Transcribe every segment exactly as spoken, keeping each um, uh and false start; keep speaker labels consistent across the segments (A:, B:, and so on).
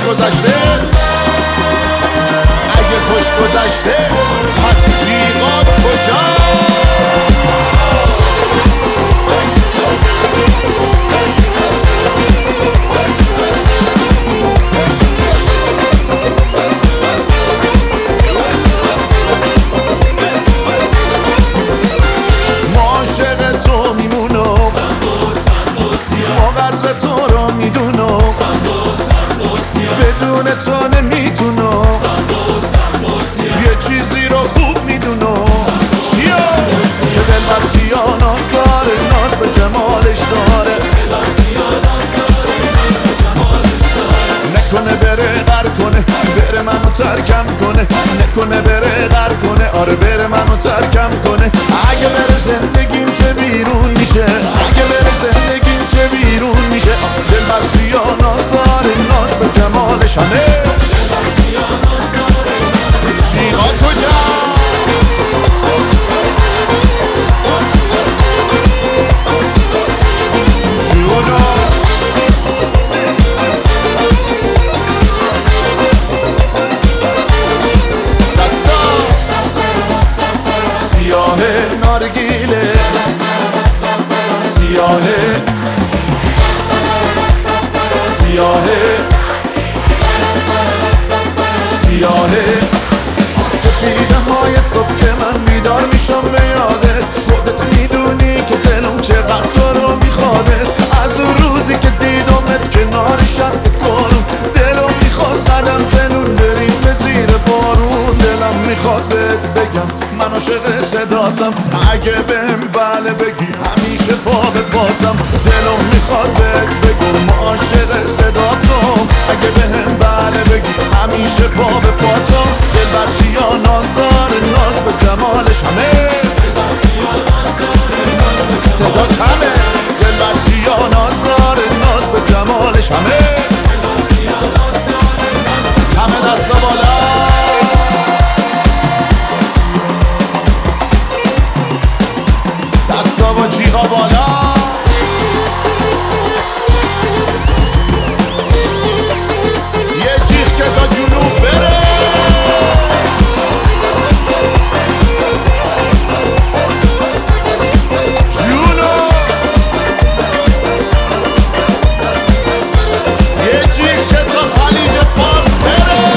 A: گذشته، اگه خوش گذشته پس جیغات کجا؟ ما عاشق تو میمونم، ما قدر تو رو میدونم، بدون تو نمیتونم، یه چیزی رو خوب میدونم چیا؟ که دل بر سیاه نازاره، ناز به جمالش داره، نکنه بره غر کنه، بره منو ترکم کنه، نکنه بره غر کنه، آره بره منو ترکم کنه. اگه بره زندگیم چه بیرون میشه، اگه بره زندگیم چه بیرون میشه. دل بر سیاه نازاره، ناز به جمالش همه جیغا کجا؟ نارگیله سیاهه سیاهه سیاهه سپیده های صبح که من بیدار میشم به یادت، خودت میدونی که دلم چقدر تو رو میخواده. از اون روزی که دیدمت کنار شط کنم، دلم میخواست قدم زنون بریم به زیر بارون. دلم میخواد بهت بگم من عاشق صداتم، اگه بهم بله بگی همیشه پا به پاتم. دلم میخواد بهت بگم عاشق صداتم، اگه بهم بله بگی همیشه پا به پاتم. دل بر سیاه نازاره، ناز به جمالش همه صدا کمه. دل بر سیاه نازاره، ناز به جمالش همه همه دستا بالا. دستا با جیغا بالا. یه جیغ که تا جنوب بره. جنوب یه جیغ که تا خلیج فارس بره.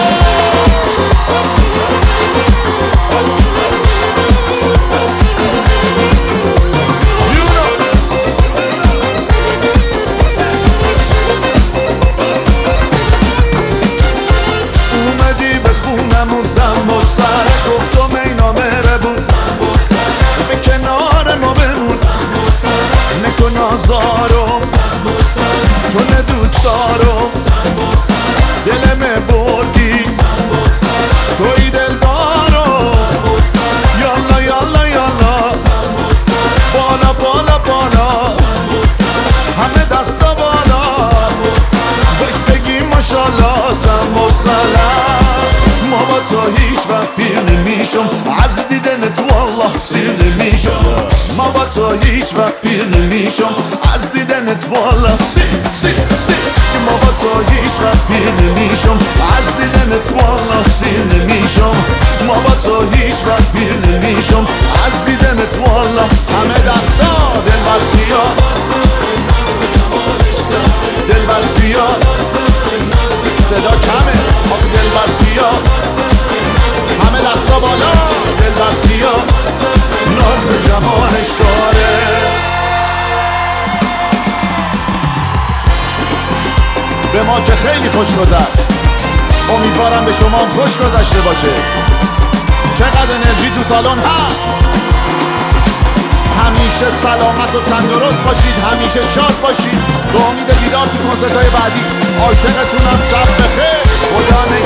A: گفتم ای نامره بود به کنار ما بمون، نکن آزارم تو ندوست دارم. دلمه بردی توی دل دارم. یالا یالا یالا بالا بالا بالا همه دستا بالا. خوش بگیم ماشالله سمبوسلم. ما با تو هیچ وقت پیر نمیشم، از دیدنت والله سیر نمیشم. ما با تو هیچ وقت پیر نمیشم، از دیدنت والله سیر سیر سیر. ما با تو هیچ وقت پیر نمیشم، از دیدنت والله سیر نمیشم. ما با تو هیچ وقت پیر نمیشم، از دیدنت والله همه دستا. دل بر سیاه، دل بر سیاه صدا کمه. آخه دل بر سیاه همه دستا بالا. دل بر سیاه ناز به جمالش داره. به ما که خیلی خوش گذشت، امیدوارم به شما هم خوش گذشته باشه. چقدر انرژی تو سالن هست. همیشه سلامت و تندرست باشید، همیشه شاد باشید. به امید دیدار تو کنسرت‌های بعدی. عاشقتونم. شب بخیر. خدا